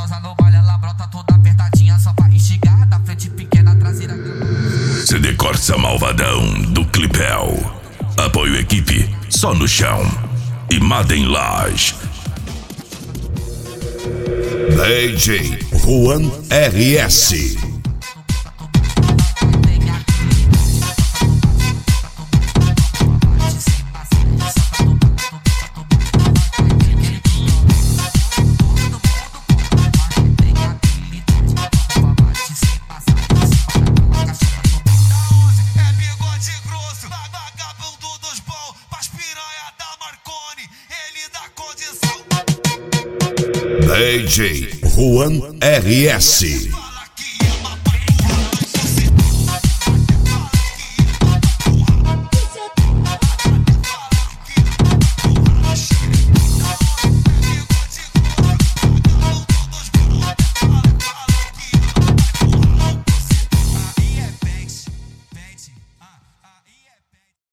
gostosa no baile, ela brota toda apertadinha só pra instigar. Da frente pequena, traseira. CD Corsa Malvadão do Clipel. Apoio equipe Só no Chão e Madem Laje. DJ Juan RS. DJ Juan RS.